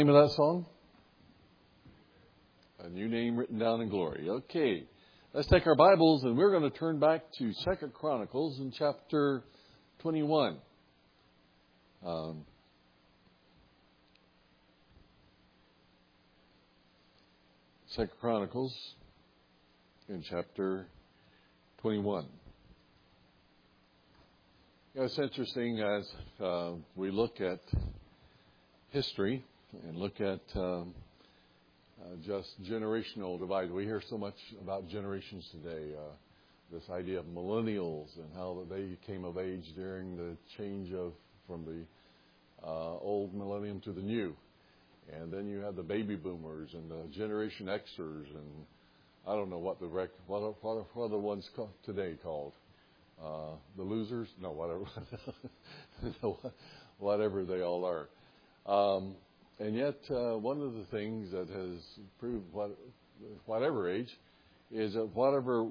Name of that song? A new name written down in glory. Okay. Let's take our Bibles and we're going to turn back to 2 Chronicles in chapter 21. 2 Chronicles in chapter 21. It's interesting as we look at history and look at just generational divide. We hear so much about generations today. This idea of millennials and how they came of age during the change from the old millennium to the new. And then you have the baby boomers and the Generation Xers, and I don't know what what are the ones today called? The losers? No, whatever. Whatever they all are. And yet, one of the things that has proved whatever age is that whatever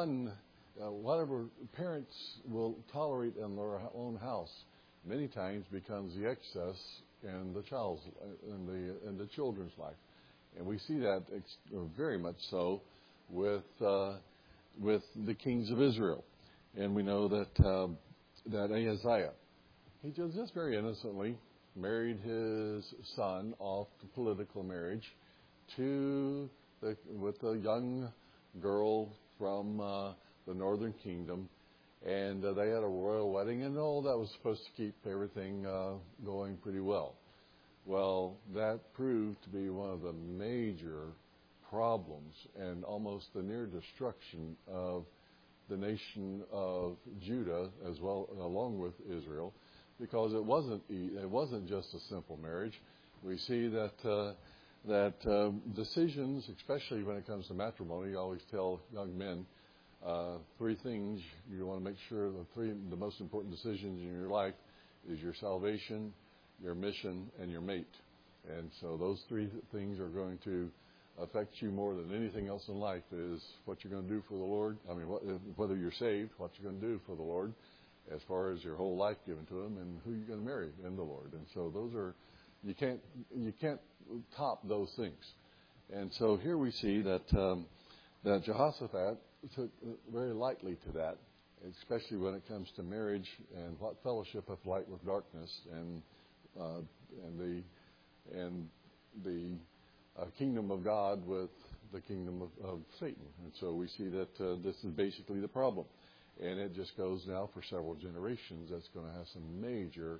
parents will tolerate in their own house many times becomes the excess in the the children's life, and we see that very much so with the kings of Israel. And we know that Ahaziah, he just very innocently married his son off to political marriage with a young girl from the northern kingdom, and they had a royal wedding, and all that was supposed to keep everything going pretty well. Well, that proved to be one of the major problems and almost the near destruction of the nation of Judah as well, along with Israel, because it wasn't just a simple marriage. We see that decisions, especially when it comes to matrimony, you always tell young men three things you want to make sure. The most important decisions in your life is your salvation, your mission, and your mate. And so those three things are going to affect you more than anything else in life. Is what you're going to do for the Lord. I mean, whether you're saved, what you're going to do for the Lord, as far as your whole life given to Him, and who you're going to marry in the Lord. And so those are, you can't top those things. And so here we see that Jehoshaphat took very lightly to that, especially when it comes to marriage and what fellowship of light with darkness and the kingdom of God with the kingdom of Satan. And so we see that this is basically the problem. And it just goes now for several generations. That's going to have some major,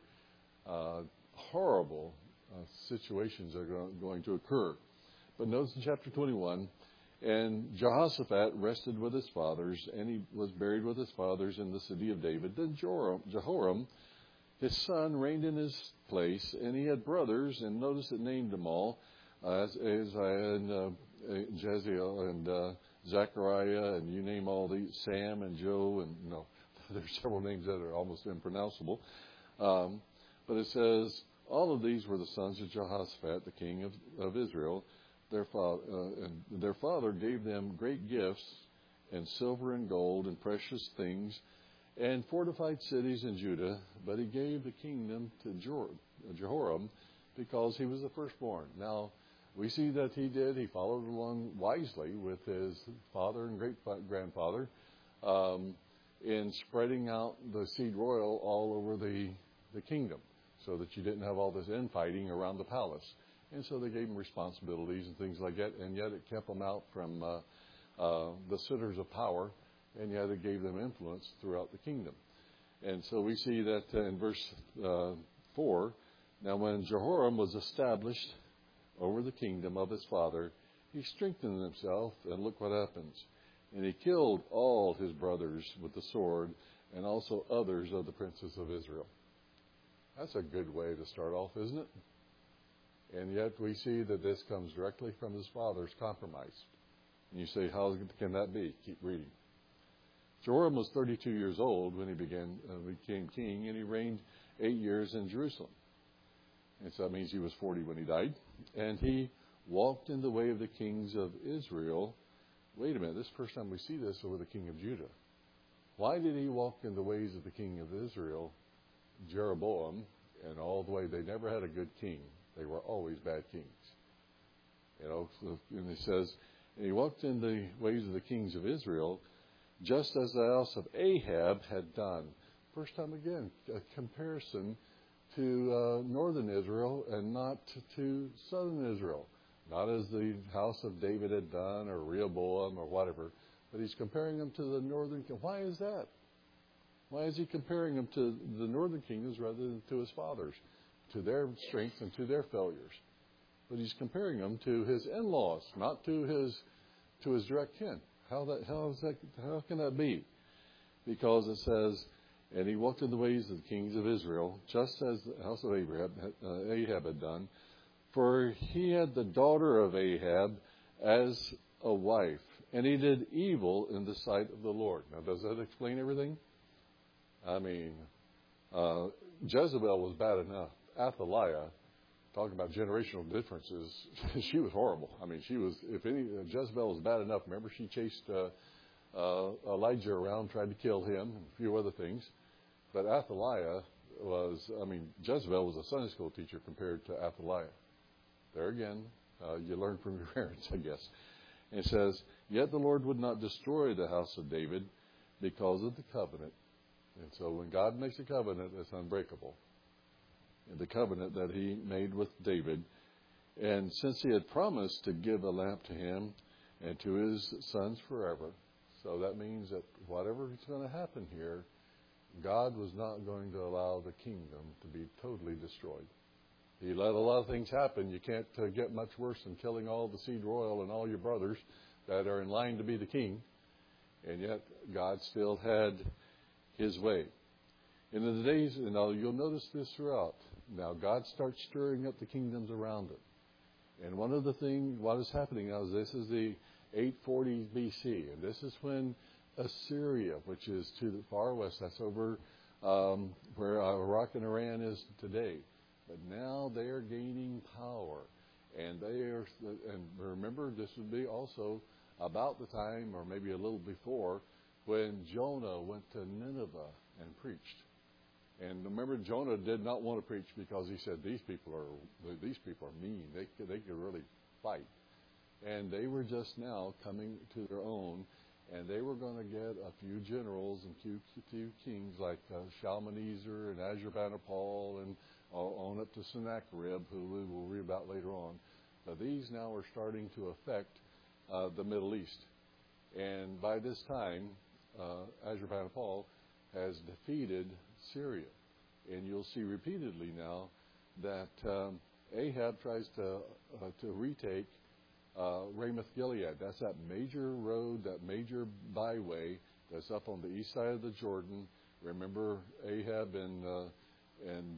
horrible situations that are going to occur. But notice in chapter 21, and Jehoshaphat rested with his fathers, and he was buried with his fathers in the city of David. Then Jehoram, his son, reigned in his place, and he had brothers, and notice it named them all, Ahaziah and Jeziel and Zechariah, and you name all these, Sam and Joe, and there's several names that are almost impronounceable. But it says, all of these were the sons of Jehoshaphat, the king of Israel. Their father gave them great gifts and silver and gold and precious things and fortified cities in Judah, but he gave the kingdom to Jehoram because he was the firstborn. Now, we see that he followed along wisely with his father and great-grandfather in spreading out the seed royal all over the kingdom so that you didn't have all this infighting around the palace. And so they gave him responsibilities and things like that, and yet it kept them out from the sitters of power, and yet it gave them influence throughout the kingdom. And so we see that in verse 4, now when Jehoram was established over the kingdom of his father, he strengthened himself, and look what happens. And he killed all his brothers with the sword, and also others of the princes of Israel. That's a good way to start off, isn't it? And yet we see that this comes directly from his father's compromise. And you say, how can that be? Keep reading. Jehoram was 32 years old when he became king, and he reigned 8 years in Jerusalem. And so that means he was 40 when he died. And he walked in the way of the kings of Israel. Wait a minute, this is the first time we see this over the king of Judah. Why did he walk in the ways of the king of Israel, Jeroboam, and all the way? They never had a good king. They were always bad kings. And he says, and he walked in the ways of the kings of Israel, just as the house of Ahab had done. First time again, a comparison to northern Israel and not to southern Israel. Not as the house of David had done or Rehoboam or whatever, but he's comparing them to the northern kingdom. Why is that? Why is he comparing them to the northern kingdoms rather than to his fathers, to their strengths and to their failures? But he's comparing them to his in-laws, not to his direct kin. How can that be? Because it says, and he walked in the ways of the kings of Israel, just as the house of Ahab had done. For he had the daughter of Ahab as a wife, and he did evil in the sight of the Lord. Now, does that explain everything? I mean, Jezebel was bad enough. Athaliah, talking about generational differences, she was horrible. I mean, Jezebel was bad enough. Remember, she chased Elijah around, tried to kill him, and a few other things. But Athaliah Jezebel was a Sunday school teacher compared to Athaliah. There again, you learn from your parents, I guess. And it says, yet the Lord would not destroy the house of David because of the covenant. And so when God makes a covenant, it's unbreakable. And the covenant that he made with David. And since he had promised to give a lamp to him and to his sons forever, so that means that whatever is going to happen here, God was not going to allow the kingdom to be totally destroyed. He let a lot of things happen. You can't get much worse than killing all the seed royal and all your brothers that are in line to be the king. And yet God still had his way. And in the days, you'll notice this throughout. Now God starts stirring up the kingdoms around it. And one of the things, what is happening now is this is the 840 BC. And this is when Assyria, which is to the far west, that's over where Iraq and Iran is today. But now they are gaining power. And remember, this would be also about the time, or maybe a little before, when Jonah went to Nineveh and preached. And remember, Jonah did not want to preach because he said, these people are mean. They could really fight. And they were just now coming to their own, and they were going to get a few generals and a few kings like Shalmaneser and Ashurbanipal and on up to Sennacherib, who we will read about later on. But these now are starting to affect the Middle East. And by this time, Ashurbanipal has defeated Syria. And you'll see repeatedly now that Ahab tries to retake Ramoth Gilead. That's that major road, that major byway that's up on the east side of the Jordan. Remember, Ahab and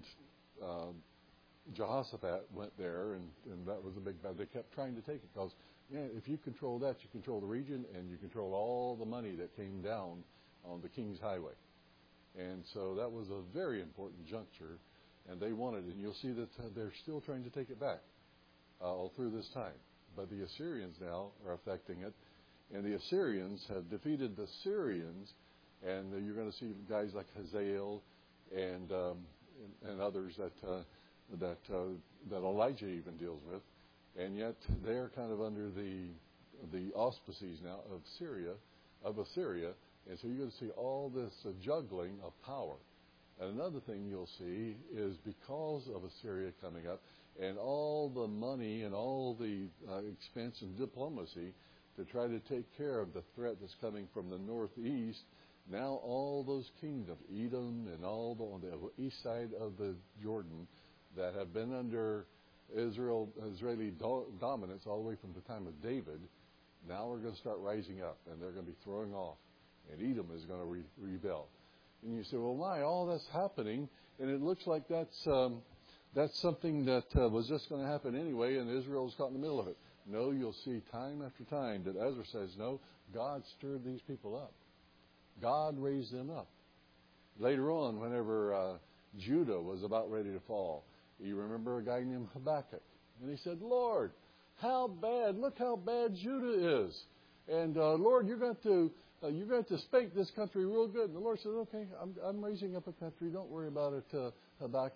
Jehoshaphat went there, and that was a big battle. They kept trying to take it because if you control that, you control the region, and you control all the money that came down on the King's Highway. And so that was a very important juncture, and they wanted it. And you'll see that they're still trying to take it back all through this time. But the Assyrians now are affecting it, and the Assyrians have defeated the Syrians, and you're going to see guys like Hazael and others that Elijah even deals with, and yet they're kind of under the auspices now of Assyria, and so you're going to see all this juggling of power. And another thing you'll see is because of Assyria coming up, and all the money and all the expense and diplomacy to try to take care of the threat that's coming from the northeast, now all those kingdoms, Edom and all on the east side of the Jordan, that have been under Israeli dominance all the way from the time of David, now are going to start rising up, and they're going to be throwing off, and Edom is going to rebel. And you say, well, why? All that's happening, and it looks like that's something that was just going to happen anyway, and Israel's caught in the middle of it. No, you'll see time after time that Ezra says, no, God stirred these people up. God raised them up. Later on, whenever Judah was about ready to fall, you remember a guy named Habakkuk. And he said, Lord, how bad, look how bad Judah is. And Lord, you're going to spank this country real good. And the Lord said, okay, I'm raising up a country. Don't worry about it, Habakkuk.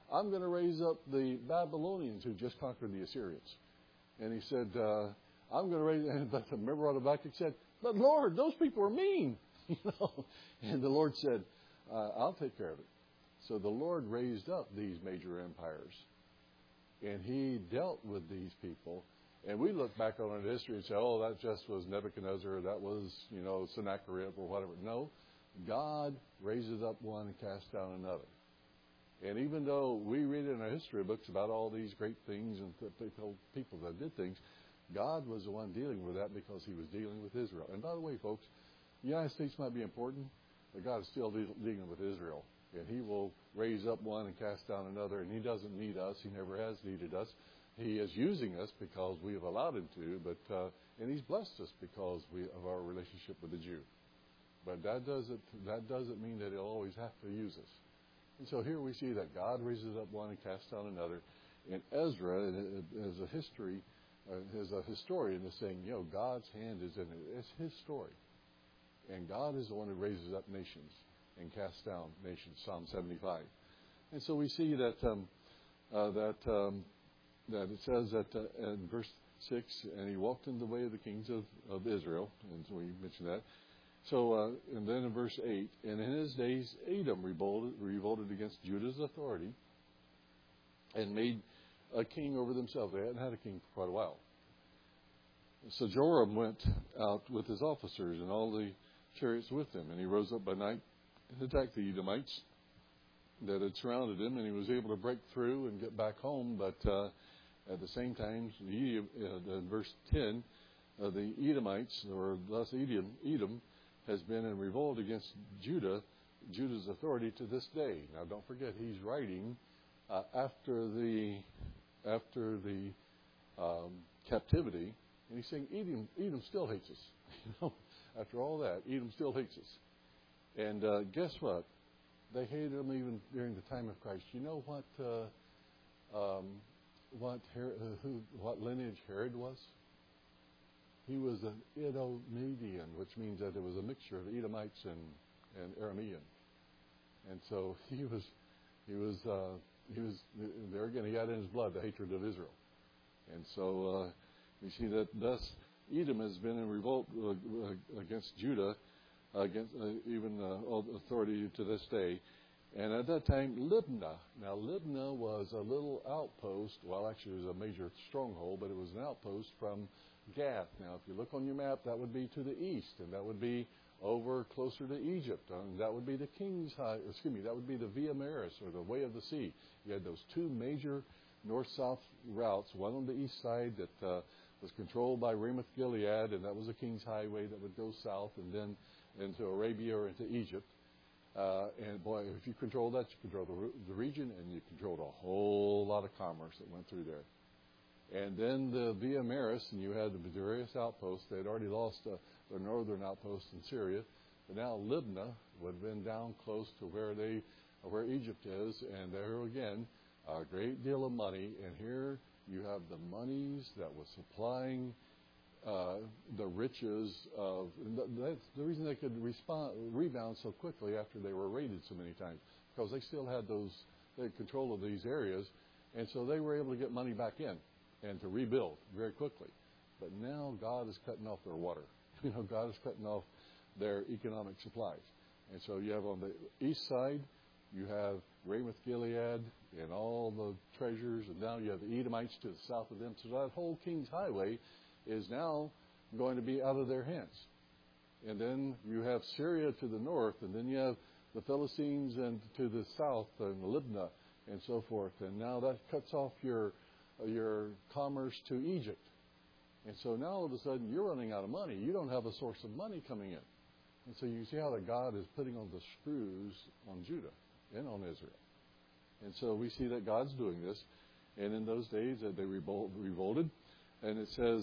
I'm going to raise up the Babylonians who just conquered the Assyrians. And he said, I'm going to raise, but remember what Habakkuk said? But Lord, those people are mean. And the Lord said, I'll take care of it. So the Lord raised up these major empires. And he dealt with these people. And we look back on it in history and say, oh, that just was Nebuchadnezzar, or that was, Sennacherib or whatever. No, God raises up one and casts down another. And even though we read in our history books about all these great things and people that did things, God was the one dealing with that because he was dealing with Israel. And by the way, folks, the United States might be important, but God is still dealing with Israel. And he will raise up one and cast down another, and he doesn't need us. He never has needed us. He is using us because we have allowed him to, and he's blessed us because of our relationship with the Jew. But that doesn't mean that he'll always have to use us. And so here we see that God raises up one and casts down another. And Ezra, as a historian, is saying, God's hand is in it. It's his story. And God is the one who raises up nations and casts down nations, Psalm 75. And so we see that it says that in verse 6, and he walked in the way of the kings of Israel, and so we mentioned that. So, and then in verse 8, and in his days Edom revolted against Judah's authority and made a king over themselves. They hadn't had a king for quite a while. So Joram went out with his officers and all the chariots with him, and he rose up by night and attacked the Edomites that had surrounded him, and he was able to break through and get back home. But at the same time, in verse 10, the Edomites, or thus Edom, has been in revolt against Judah's authority to this day. Now, don't forget, he's writing after the captivity, and he's saying Edom still hates us. After all that, Edom still hates us. And guess what? They hated him even during the time of Christ. You know what lineage Herod was? He was an Edomian, which means that it was a mixture of Edomites and Aramean. And so he was there again. He had in his blood the hatred of Israel. And so we see that thus Edom has been in revolt against Judah, against even authority to this day. And at that time, Libnah. Now, Libnah was a little outpost. Well, actually, it was a major stronghold, but it was an outpost from Gath. Now, if you look on your map, that would be to the east, and that would be over closer to Egypt. And that would be the that would be the Via Maris, or the Way of the Sea. You had those two major north-south routes, one on the east side that was controlled by Ramoth-Gilead, and that was the King's Highway that would go south and then into Arabia or into Egypt. And boy, if you control that, you control the region, and you controlled a whole lot of commerce that went through there. And then the Via Maris, and you had the various outposts. They had already lost their northern outpost in Syria, but now Libnah would have been down close to where Egypt is, and there again, a great deal of money. And here you have the monies that was supplying the riches of. That's the reason they could rebound so quickly after they were raided so many times, because they still had they had control of these areas, and so they were able to get money back in and to rebuild very quickly. But now God is cutting off their water. God is cutting off their economic supplies. And so you have on the east side, you have Ramoth-Gilead and all the treasures, and now you have the Edomites to the south of them. So that whole King's Highway is now going to be out of their hands. And then you have Syria to the north, and then you have the Philistines and to the south, and Libnah, and so forth. And now that cuts off your commerce to Egypt. And so now all of a sudden you're running out of money. You don't have a source of money coming in. And so you see how that God is putting on the screws on Judah and on Israel. And so we see that God's doing this. And in those days they revolted. And it says,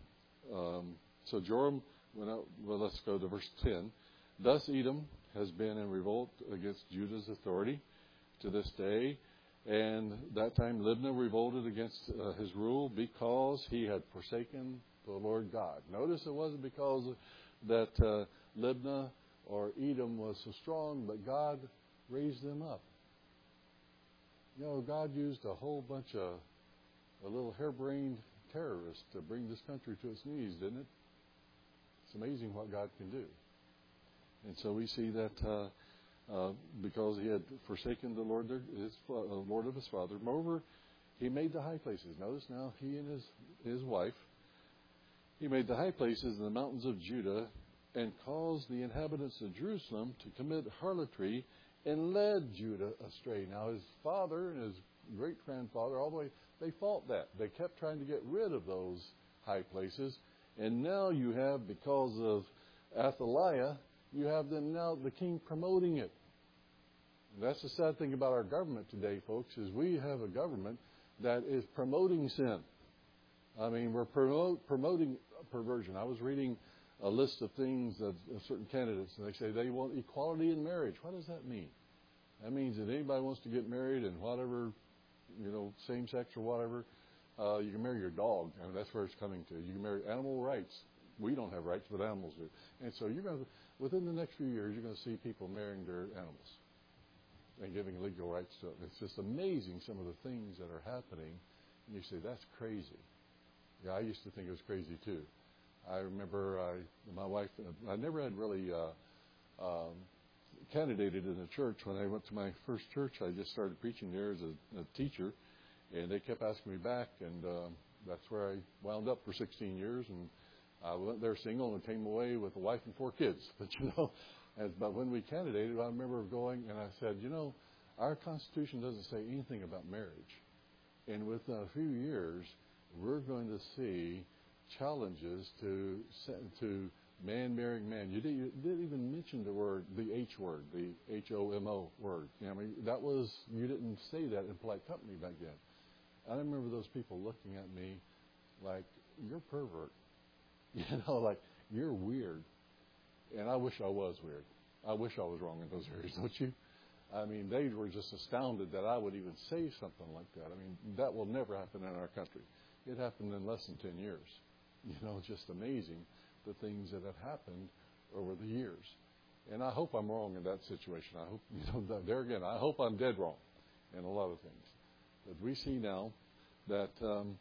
so Joram went out. Well, let's go to verse 10. Thus Edom has been in revolt against Judah's authority to this day. And that time Libnah revolted against his rule because he had forsaken the Lord God. Notice it wasn't because that Libnah or Edom was so strong, but God raised them up. You know, God used a whole bunch of a little harebrained terrorists to bring this country to its knees, didn't it? It's amazing what God can do. And so we see that because he had forsaken the Lord, Lord of his father. Moreover, he made the high places. Notice now, he and his wife, he made the high places in the mountains of Judah and caused the inhabitants of Jerusalem to commit harlotry and led Judah astray. Now, his father and his great-grandfather, all the way, they fought that. They kept trying to get rid of those high places. And now you have, because of Athaliah, you have them now, the king promoting it. And that's the sad thing about our government today, folks, is we have a government that is promoting sin. I mean, we're promoting perversion. I was reading a list of things of certain candidates, and they say they want equality in marriage. What does that mean? That means that anybody wants to get married and whatever, same sex or whatever, you can marry your dog. I mean, that's where it's coming to. You can marry animal rights. We don't have rights, but animals do. And so within the next few years, you're going to see people marrying their animals and giving legal rights to it. It's just amazing some of the things that are happening. And you say, that's crazy. Yeah, I used to think it was crazy too. I remember my wife, I never had really candidated in a church. When I went to my first church, I just started preaching there as a teacher. And they kept asking me back, and that's where I wound up for 16 years. And I went there single and came away with a wife and 4 kids. But when we candidated, I remember going and I said, our Constitution doesn't say anything about marriage. And within a few years, we're going to see challenges to man marrying man. You didn't even mention the H word, the HOMO word. You didn't say that in polite company back then. I remember those people looking at me like, you're a pervert. Like, you're weird. And I wish I was weird. I wish I was wrong in those areas, don't you? I mean, they were just astounded that I would even say something like that. I mean, that will never happen in our country. It happened in less than 10 years. Just amazing the things that have happened over the years. And I hope I'm wrong in that situation. I hope, there again, I hope I'm dead wrong in a lot of things. But we see now that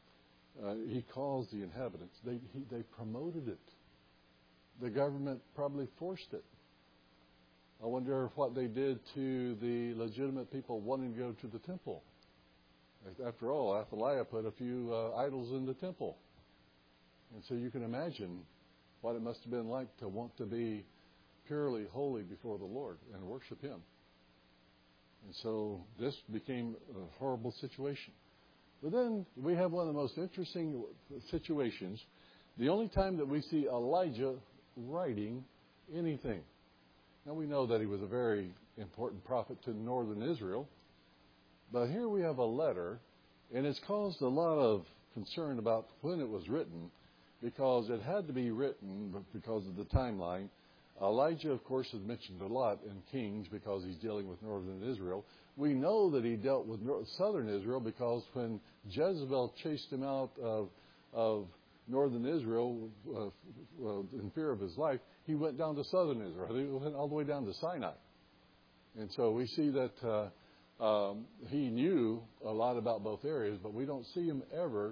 he caused the inhabitants. They promoted it. The government probably forced it. I wonder what they did to the legitimate people wanting to go to the temple. After all, Athaliah put a few idols in the temple. And so you can imagine what it must have been like to want to be purely holy before the Lord and worship Him. And so this became a horrible situation. But then we have one of the most interesting situations. The only time that we see Elijah writing anything. Now we know that he was a very important prophet to northern Israel. But here we have a letter, and it's caused a lot of concern about when it was written, because it had to be written because of the timeline. Elijah, of course, is mentioned a lot in Kings because he's dealing with northern Israel. We know that he dealt with southern Israel because when Jezebel chased him out of northern Israel in fear of his life, he went down to southern Israel. He went all the way down to Sinai. And so we see that he knew a lot about both areas, but we don't see him ever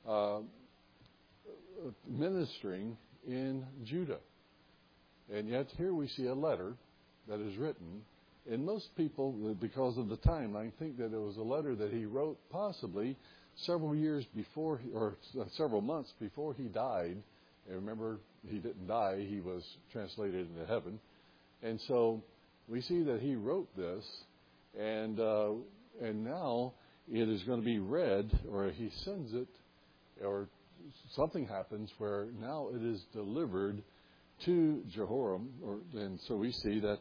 ministering in Judah. And yet here we see a letter that is written. And most people, because of the timeline, think that it was a letter that he wrote possibly several years before, or several months before he died. And remember, he didn't die. He was translated into heaven. And so we see that he wrote this, and now it is going to be read, or he sends it, or something happens where now it is delivered to Jehoram, and so we see that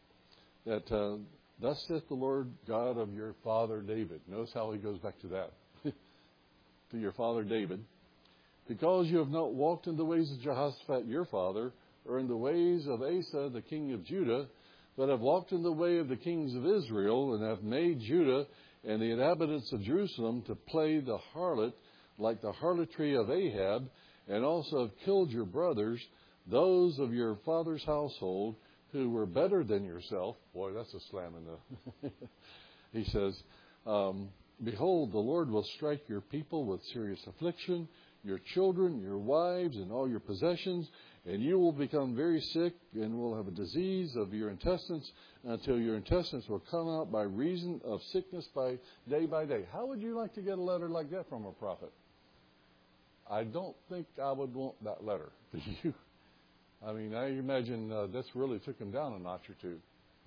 thus saith the Lord God of your father David. Notice how he goes back to that, to your father David. Because you have not walked in the ways of Jehoshaphat your father, or in the ways of Asa the king of Judah, but have walked in the way of the kings of Israel, and have made Judah and the inhabitants of Jerusalem to play the harlot, like the harlotry of Ahab, and also have killed your brothers, those of your father's household, who were better than yourself. Boy, that's a slam in the... He says, Behold, the Lord will strike your people with serious affliction, your children, your wives, and all your possessions, and you will become very sick and will have a disease of your intestines until your intestines will come out by reason of sickness by day. How would you like to get a letter like that from a prophet? I don't think I would want that letter. Do you? I mean, I imagine this really took him down a notch or two.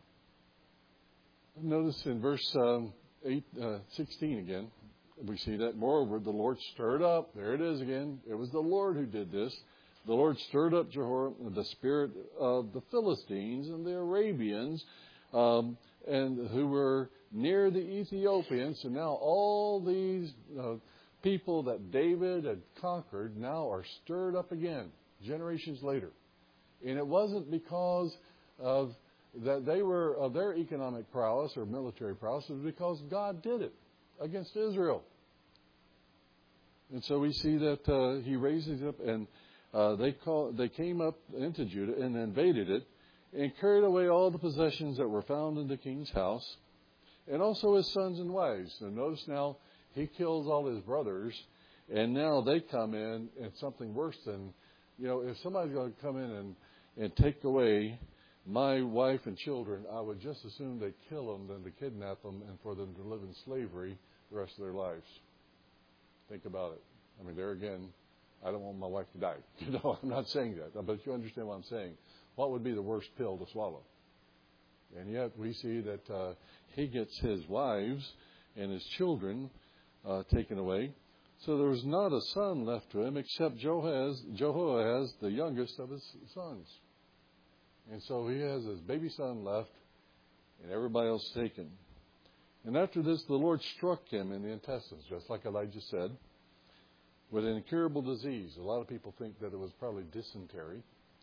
Notice in verse 16 again, we see that. Moreover, the Lord stirred up. There it is again. It was the Lord who did this. The Lord stirred up Jehoram, the spirit of the Philistines and the Arabians, and who were near the Ethiopians. So now all these people that David had conquered now are stirred up again, generations later. And it wasn't because of that they were of their economic prowess or military prowess. It was because God did it against Israel. And so we see that he raises up, and they came up into Judah and invaded it and carried away all the possessions that were found in the king's house, and also his sons and wives. So notice now he kills all his brothers, and now they come in, and something worse than, if somebody's going to come in and take away my wife and children, I would just as soon they kill them than to kidnap them and for them to live in slavery the rest of their lives. Think about it. I mean, there again, I don't want my wife to die. I'm not saying that, but you understand what I'm saying. What would be the worst pill to swallow? And yet we see that he gets his wives and his children taken away. So there was not a son left to him except Jehoahaz, the youngest of his sons. And so he has his baby son left and everybody else taken. And after this, the Lord struck him in the intestines, just like Elijah said, with an incurable disease. A lot of people think that it was probably dysentery.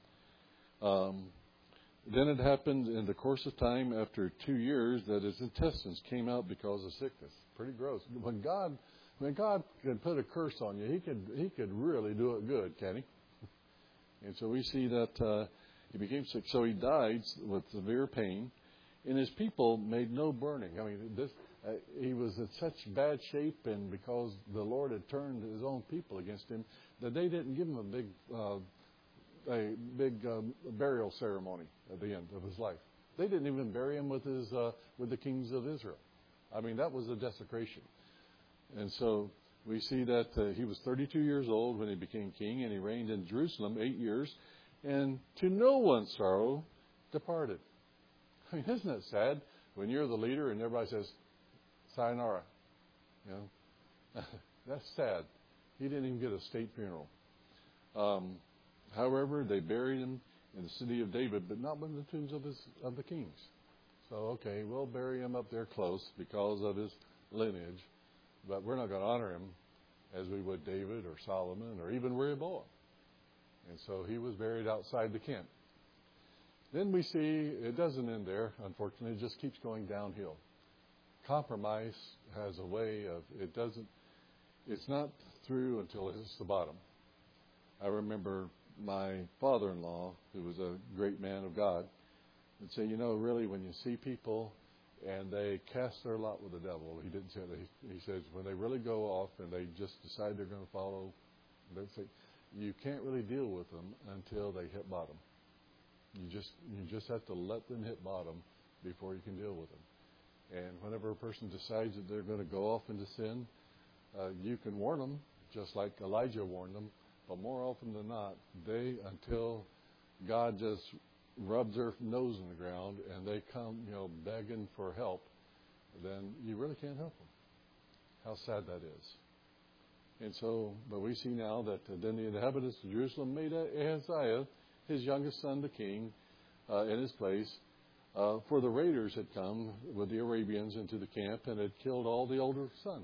Then it happened in the course of time, after 2 years, that his intestines came out because of sickness. Pretty gross. When God can put a curse on you, He could really do it good, can He? And so we see that he became sick. So he died with severe pain, and his people made no burning. I mean, he was in such bad shape, and because the Lord had turned his own people against him, that they didn't give him a big burial ceremony at the end of his life. They didn't even bury him with the kings of Israel. I mean, that was a desecration. And so we see that he was 32 years old when he became king, and he reigned in Jerusalem 8 years, and to no one's sorrow departed. I mean, isn't it sad when you're the leader and everybody says, sayonara? That's sad. He didn't even get a state funeral. However, they buried him in the city of David, but not one of the tombs of the kings. So, okay, we'll bury him up there close because of his lineage, but we're not going to honor him as we would David or Solomon or even Rehoboam. And so he was buried outside the camp. Then we see it doesn't end there, unfortunately. It just keeps going downhill. Compromise has a way of, it's not through until it hits the bottom. I remember my father-in-law, who was a great man of God, would say, really, when you see people and they cast their lot with the devil, he didn't say that. He says, when they really go off and they just decide they're going to follow, you can't really deal with them until they hit bottom. You just have to let them hit bottom before you can deal with them. And whenever a person decides that they're going to go off into sin, you can warn them, just like Elijah warned them. But more often than not, until God just rubs their nose in the ground and they come, begging for help, then you really can't help them. How sad that is. And so, but we see now that then the inhabitants of Jerusalem made Ahaziah, his youngest son, the king, in his place. For the raiders had come with the Arabians into the camp and had killed all the older sons.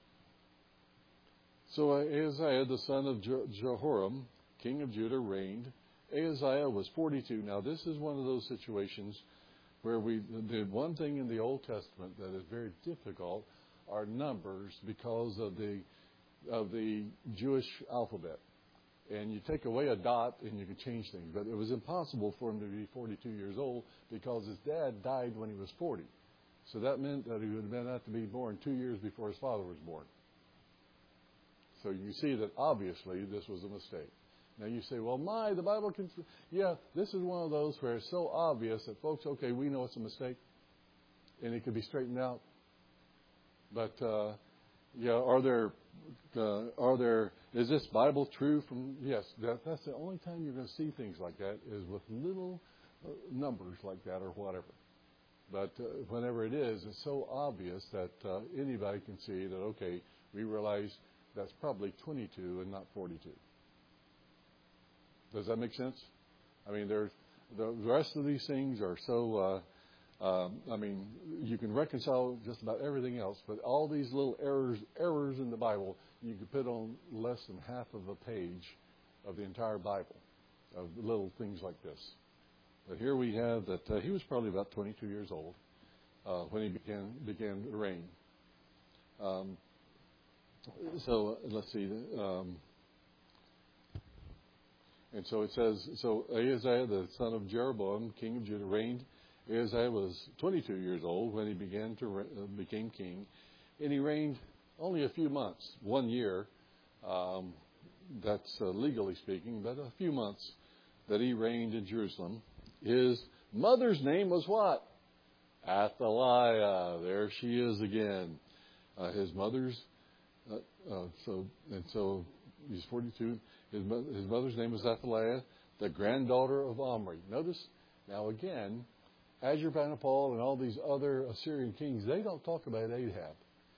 So Ahaziah, the son of Jehoram, king of Judah, reigned. Ahaziah was 42. Now, this is one of those situations where we did one thing in the Old Testament that is very difficult, are numbers, because of the Jewish alphabet. And you take away a dot and you can change things. But it was impossible for him to be 42 years old because his dad died when he was 40. So that meant that he would have been had to be born 2 years before his father was born. So you see that obviously this was a mistake. Now you say, well, the Bible can... Yeah, this is one of those where it's so obvious that folks, okay, we know it's a mistake, and it could be straightened out. But, is this Bible true from... Yes, that's the only time you're going to see things like that is with little numbers like that or whatever. But whenever it is, it's so obvious that anybody can see that, okay, we realize that's probably 22 and not 42. Does that make sense? I mean, the rest of these things are so, you can reconcile just about everything else, but all these little errors in the Bible, you could put on less than half of a page of the entire Bible, of little things like this. But here we have that he was probably about 22 years old when he began to reign. So let's see. And so it says, so Ahaziah, the son of Jeroboam, king of Judah, reigned. Ahaziah was 22 years old when he became king. And he reigned only a few months, 1 year. That's legally speaking, but a few months that he reigned in Jerusalem. His mother's name was what? Athaliah. There she is again. His mother's, so he's 42. His mother's name was Athaliah, the granddaughter of Omri. Notice, now again, Ashurbanipal and all these other Assyrian kings, they don't talk about Ahab.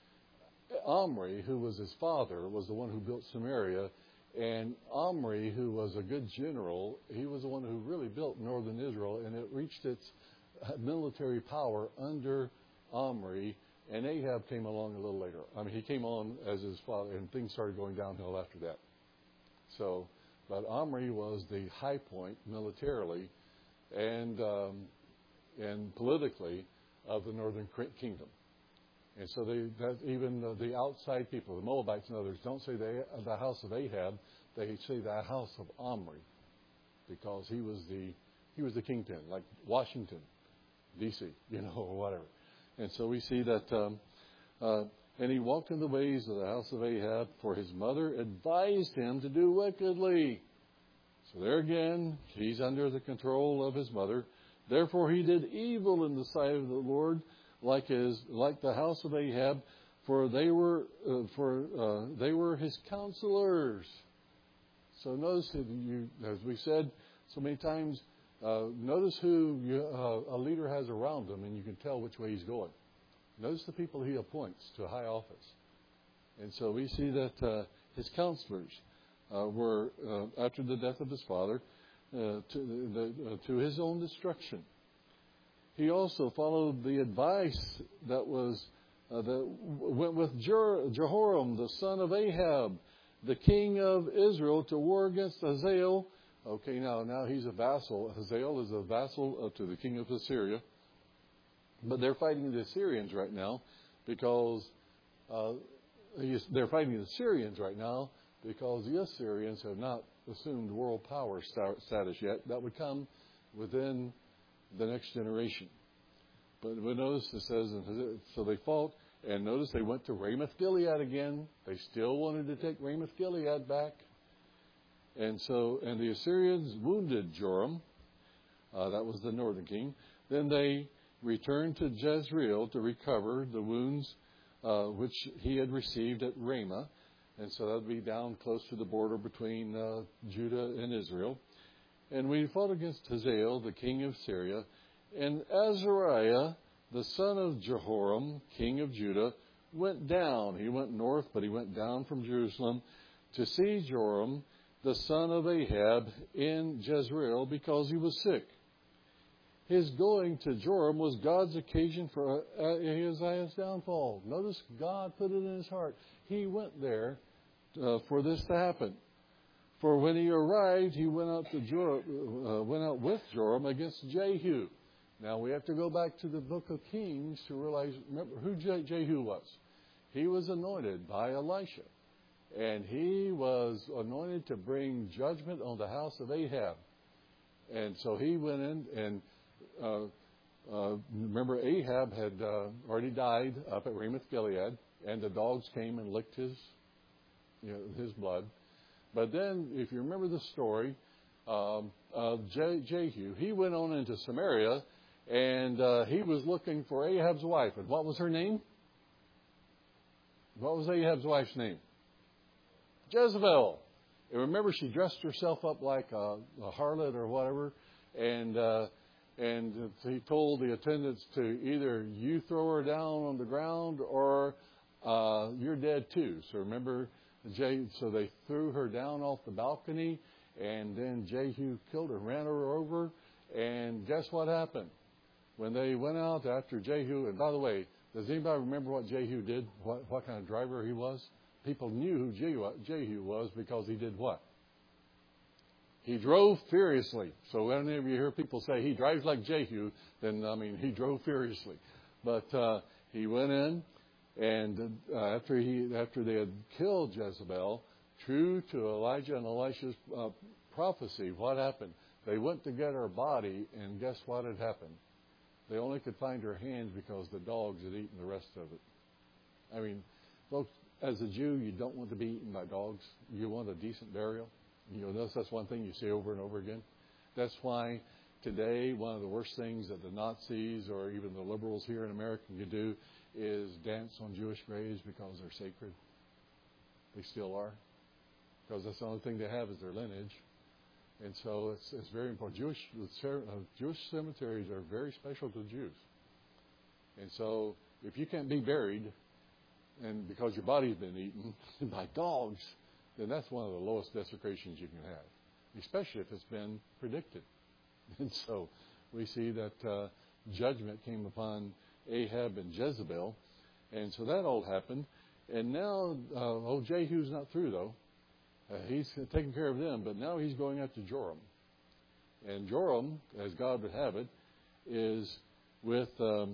Omri, who was his father, was the one who built Samaria. And Omri, who was a good general, he was the one who really built northern Israel, and it reached its military power under Omri. And Ahab came along a little later. I mean, he came on as his father, and things started going downhill after that. So, but Omri was the high point militarily and politically of the northern kingdom. And so even the outside people, the Moabites and others, don't say the house of Ahab. They say the house of Omri, because he was the kingpin, like Washington, D.C., or whatever. And so we see that, and he walked in the ways of the house of Ahab, for his mother advised him to do wickedly. So there again, he's under the control of his mother. Therefore he did evil in the sight of the Lord, like the house of Ahab, for they were his counselors. So notice, as we said so many times, notice who a leader has around him, and you can tell which way he's going. Notice the people he appoints to a high office. And so we see that his counselors were, after the death of his father, to his own destruction. He also followed the advice that went with Jehoram, the son of Ahab, the king of Israel, to war against Hazael. Okay, now he's a vassal. Hazael is a vassal to the king of Assyria. But they're fighting the Assyrians right now because the Assyrians have not assumed world power status yet. That would come within the next generation. But notice it says, so they fought, and notice they went to Ramoth Gilead again. They still wanted to take Ramoth Gilead back. And the Assyrians wounded Joram. That was the northern king. Then they returned to Jezreel to recover the wounds which he had received at Ramah. And so that would be down close to the border between Judah and Israel. And we fought against Hazael, the king of Syria. And Azariah, the son of Jehoram, king of Judah, went down. He went north, but he went down from Jerusalem to see Joram, the son of Ahab, in Jezreel, because he was sick. His going to Joram was God's occasion for Ahaziah's downfall. Notice God put it in his heart. He went there for this to happen. For when he arrived, he went out with Joram against Jehu. Now we have to go back to the book of Kings to realize, remember who Jehu was. He was anointed by Elisha. And he was anointed to bring judgment on the house of Ahab. And so he went in, and remember Ahab had already died up at Ramoth Gilead, and the dogs came and licked his blood. But then, if you remember the story of Jehu, he went on into Samaria, and he was looking for Ahab's wife. And what was her name? What was Ahab's wife's name? Jezebel. And remember, she dressed herself up like a harlot or whatever, and he told the attendants to either you throw her down on the ground or you're dead too. So remember, so they threw her down off the balcony, and then Jehu killed her, ran her over, and guess what happened? When they went out after Jehu, and by the way, does anybody remember what Jehu did? What kind of driver he was? People knew who Jehu was because he did what? He drove furiously. So whenever you hear people say he drives like Jehu, then, he drove furiously. But he went in, and after they had killed Jezebel, true to Elijah and Elisha's prophecy, what happened? They went to get her body, and guess what had happened? They only could find her hands because the dogs had eaten the rest of it. Folks, as a Jew, you don't want to be eaten by dogs. You want a decent burial. You'll notice that's one thing you say over and over again. That's why today one of the worst things that the Nazis or even the liberals here in America can do is dance on Jewish graves because they're sacred. They still are. Because that's the only thing they have is their lineage. And so it's very important. Jewish cemeteries are very special to Jews. And so if you can't be buried, and because your body's been eaten by dogs, then that's one of the lowest desecrations you can have, especially if it's been predicted. And so we see that judgment came upon Ahab and Jezebel, and so that all happened. And now, Jehu's not through, though. He's taking care of them, but now he's going after Joram. And Joram, as God would have it, is with the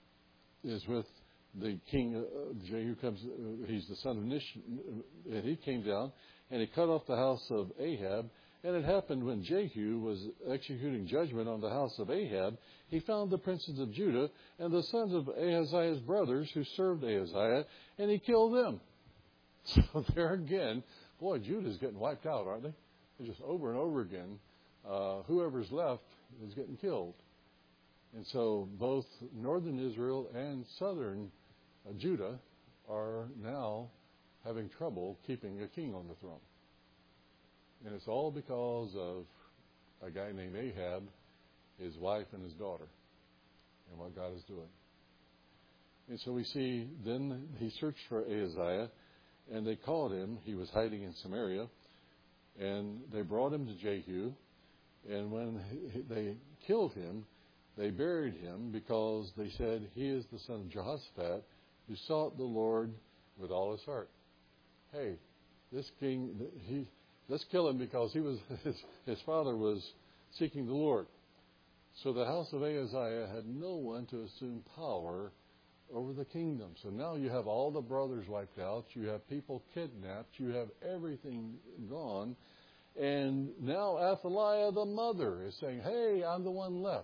king. Jehu comes. He's the son of Nish, and he came down and he cut off the house of Ahab. And it happened when Jehu was executing judgment on the house of Ahab, he found the princes of Judah and the sons of Ahaziah's brothers who served Ahaziah, and he killed them. So there again, boy, Judah's getting wiped out, aren't they? It's just over and over again. Whoever's left is getting killed. And so both northern Israel and southern Judah are now having trouble keeping a king on the throne. And it's all because of a guy named Ahab, his wife, and his daughter, and what God is doing. And so we see, then he searched for Ahaziah, and they called him. He was hiding in Samaria, and they brought him to Jehu. And when they killed him, they buried him because they said, he is the son of Jehoshaphat who sought the Lord with all his heart. Hey, this king, let's kill him because his father was seeking the Lord. So the house of Ahaziah had no one to assume power over the kingdom. So now you have all the brothers wiped out. You have people kidnapped. You have everything gone. And now Athaliah, the mother, is saying, hey, I'm the one left.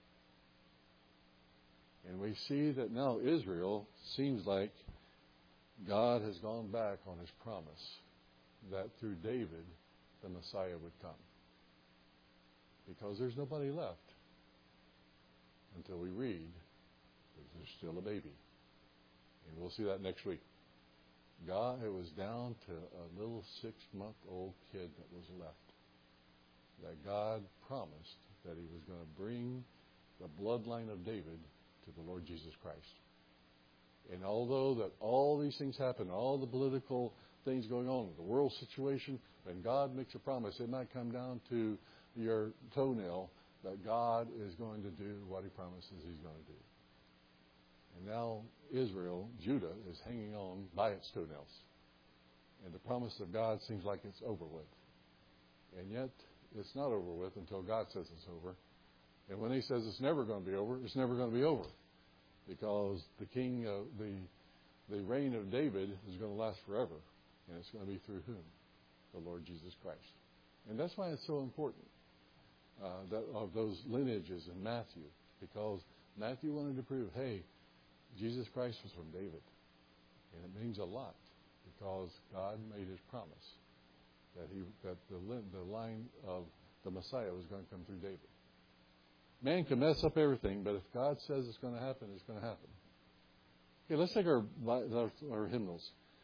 And we see that now Israel seems like God has gone back on his promise that through David the Messiah would come. Because there's nobody left until we read that there's still a baby. And we'll see that next week. It was down to a little 6-month-old kid that was left. That God promised that he was going to bring the bloodline of David to the Lord Jesus Christ. And although that all these things happen, all the political things going on, the world situation, when God makes a promise, it might come down to your toenail, that God is going to do what he promises he's going to do. And now Israel, Judah, is hanging on by its toenails. And the promise of God seems like it's over with. And yet, it's not over with until God says it's over. And when he says it's never going to be over, it's never going to be over. Because the reign of David is going to last forever. And it's going to be through whom? The Lord Jesus Christ. And that's why it's so important of those lineages in Matthew. Because Matthew wanted to prove, hey, Jesus Christ was from David. And it means a lot because God made his promise that the line of the Messiah was going to come through David. Man can mess up everything, but if God says it's going to happen, it's going to happen. Okay, let's take our hymnals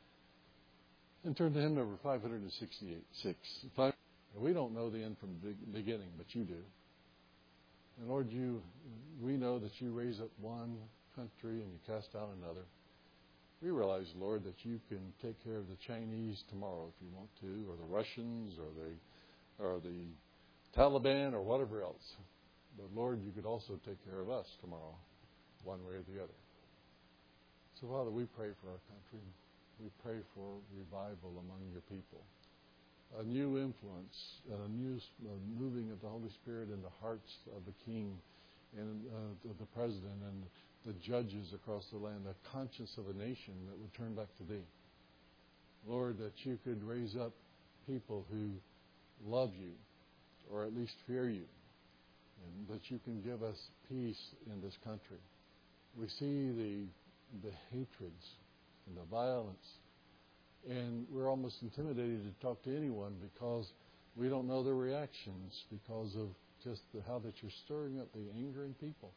and turn to hymn number 566. We don't know the end from the beginning, but you do. And Lord, we know that you raise up one country and you cast down another. We realize, Lord, that you can take care of the Chinese tomorrow if you want to, or the Russians, or the Taliban, or whatever else. But Lord, you could also take care of us tomorrow, one way or the other. So, Father, we pray for our country. We pray for revival among your people. A new influence and a new moving of the Holy Spirit in the hearts of the king and the president and the judges across the land, the conscience of a nation that would turn back to thee. Lord, that you could raise up people who love you, or at least fear you, and that you can give us peace in this country. We see the hatreds and the violence, and we're almost intimidated to talk to anyone because we don't know their reactions because of just how that you're stirring up the anger in people.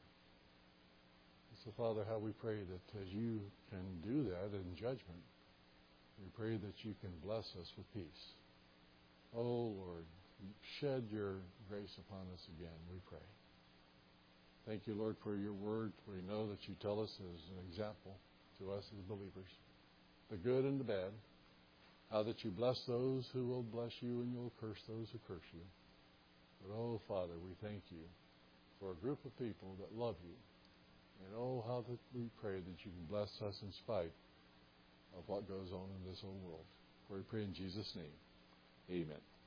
So, Father, how we pray that as you can do that in judgment, we pray that you can bless us with peace. Oh, Lord, shed your grace upon us again, we pray. Thank you, Lord, for your word. We know that you tell us as an example to us as believers, the good and the bad, how that you bless those who will bless you and you'll curse those who curse you. But, oh, Father, we thank you for a group of people that love you. And, oh, how that we pray that you can bless us in spite of what goes on in this whole world. For we pray in Jesus' name. Amen.